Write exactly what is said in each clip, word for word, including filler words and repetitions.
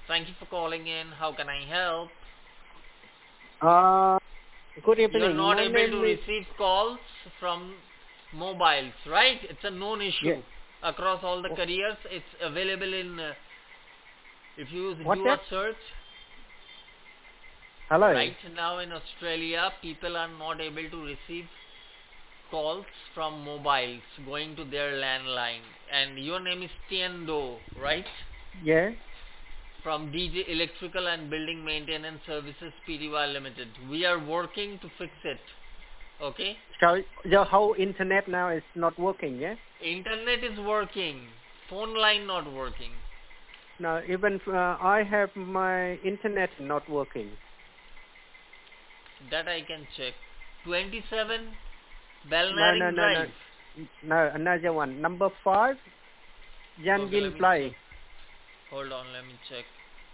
Thank you for calling in. How can I help? Uh, good You're evening. not My able to name is receive calls from mobiles, right? It's a known yeah. issue across all the wh- careers. It's available in, uh, if you What's do a that? search Hello. right now in Australia, people are not able to receive calls from mobiles going to their landline. And your name is Tiendo, right? Yeah. From D J Electrical and Building Maintenance Services Pty Limited. We are working to fix it. Okay? So the whole internet now is not working. Yeah. Internet is working. Phone line not working. No, even uh, I have my internet not working. That I can check. twenty-seven No, no, Balnaring no, no, Drive. no. Another one. Number five. Okay, let Yanjin me check. Play. Hold on, let me check.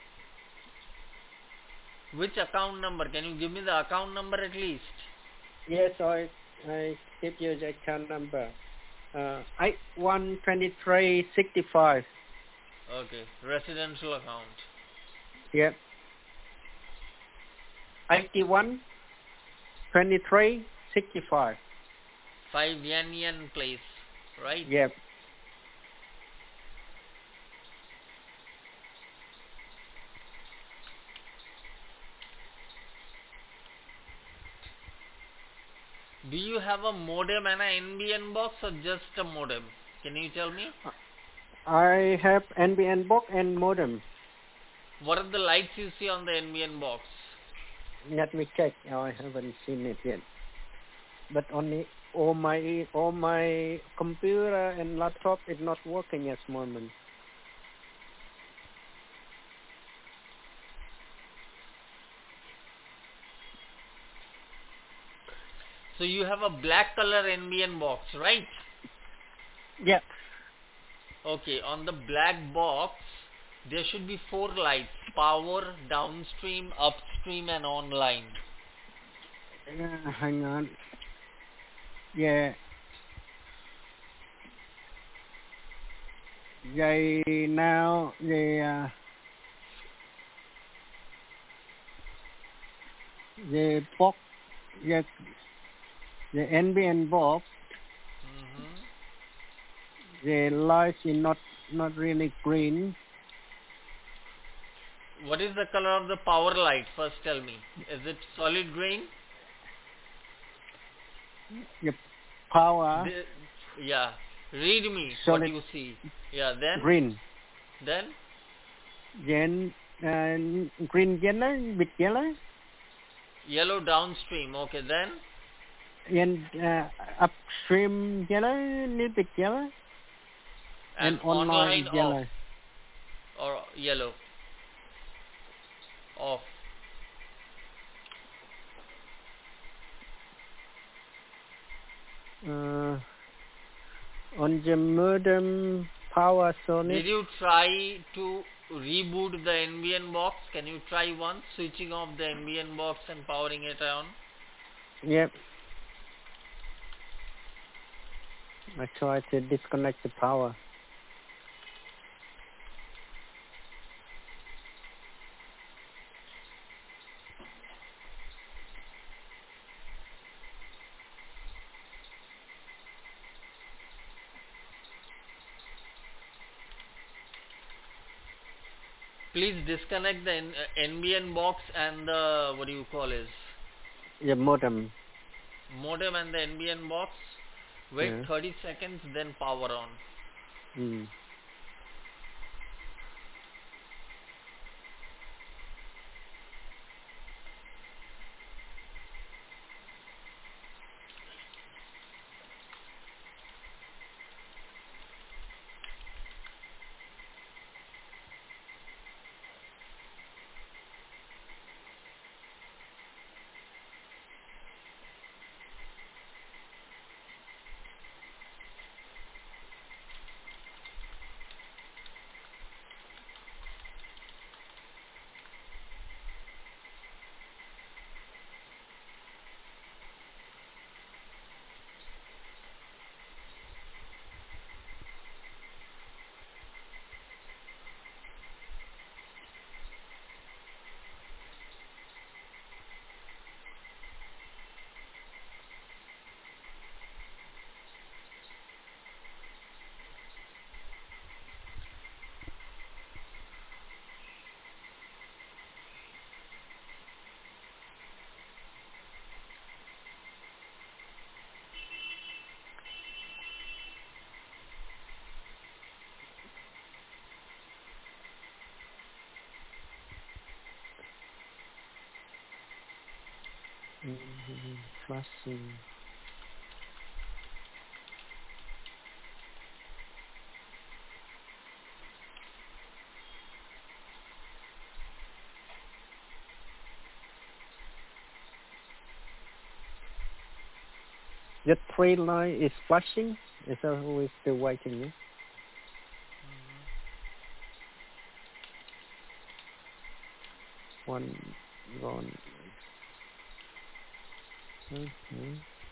Which account number? Can you give me the account number at least? Yes, I I give you the account number. Uh, eight one twenty three sixty five. Okay, residential account. Yeah. Eighty one twenty three sixty five. five Yan Yan Place, right? Yeah. Do you have a modem and a N B N box or just a modem? Can you tell me? I have N B N box and modem. What are the lights you see on the N B N box? Let me check. Oh, I haven't seen it yet. But only all my all my computer and laptop is not working at the moment. So you have a black color N B N box, right? Yeah. Okay, on the black box, there should be four lights: power, downstream, upstream, and online. Uh, hang on. Yeah. They now the uh, the box the the N B N box hmm the light is not not really green. What is the color of the power light? First tell me. Is it solid green? The power The, yeah. Read me what solid you see. Yeah, then? green. Then? Then uh, green yellow with yellow. Yellow downstream. Okay, then? And uh, upstream yellow, little bit yellow, And and online online off. yellow. Or yellow. Off. Uh, on the modem power Did solid. you try to reboot the N B N box? Can you try once switching off the N B N box and powering it on? Yep. I tried to disconnect the power. Please disconnect the N- uh, N B N box and the, what do you call it, The modem. modem and the N B N box. Wait Yeah. thirty seconds, then power on. Mm. Mm, flashing. The three line is flashing. Is that who is still waiting? Yeah? One gone. Mm-hmm.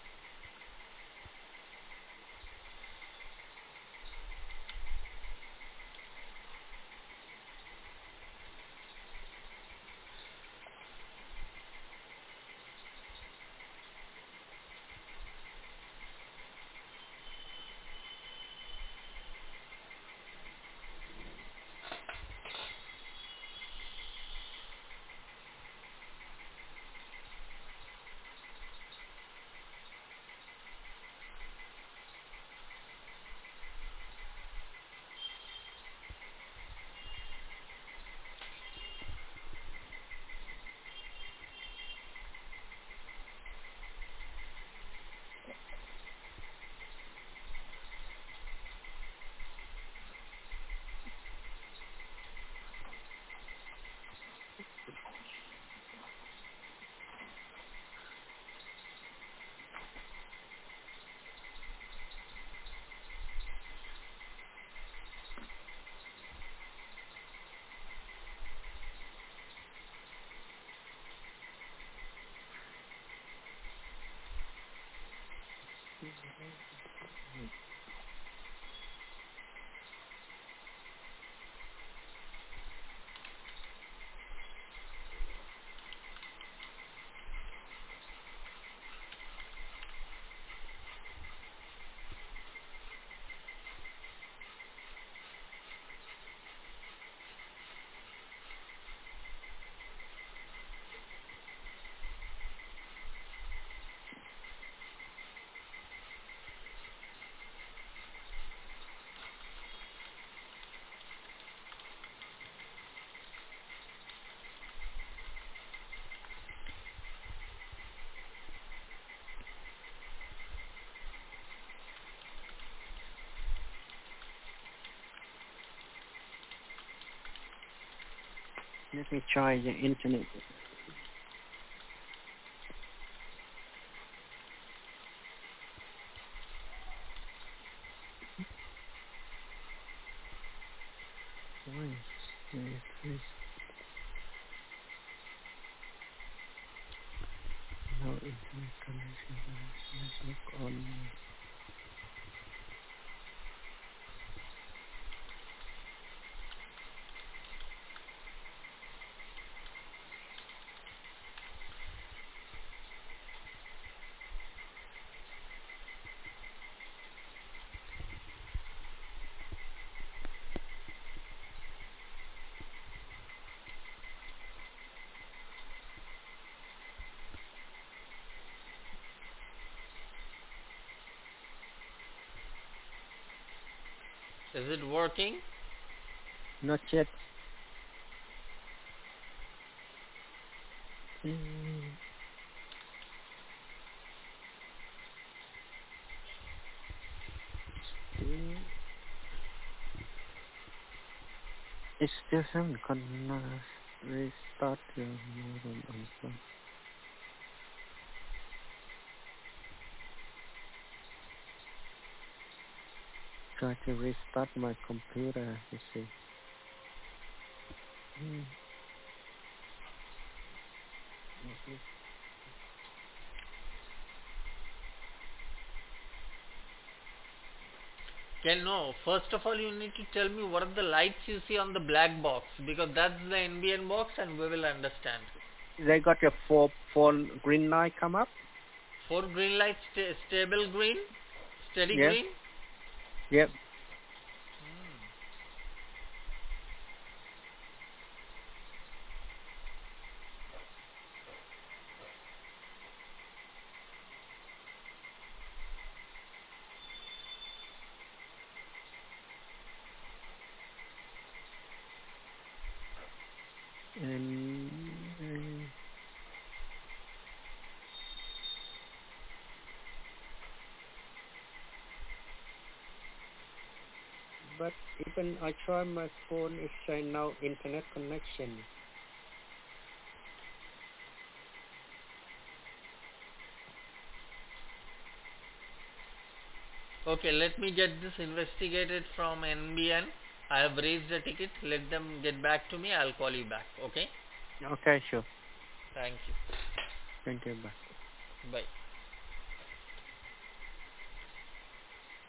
Let me try the internet. Why is this no internet connection? Network on. Is it working? Not yet. Mm, still, it still hasn't gonna restart your modem on phone. Try to restart my computer to see. Mm. Okay. Can no. First of all, you need to tell me what are the lights you see on the black box, because that's the N B N box, and we will understand. They got your four four green light come up. Four green lights, sta- stable green, steady Yes. green. Yep. And uh, but even I try my phone, it's saying no internet connection. Okay, let me get this investigated from N B N. I have raised a ticket. Let them get back to me. I'll call you back. Okay? Okay, sure. Thank you. Thank you. Bye. Bye.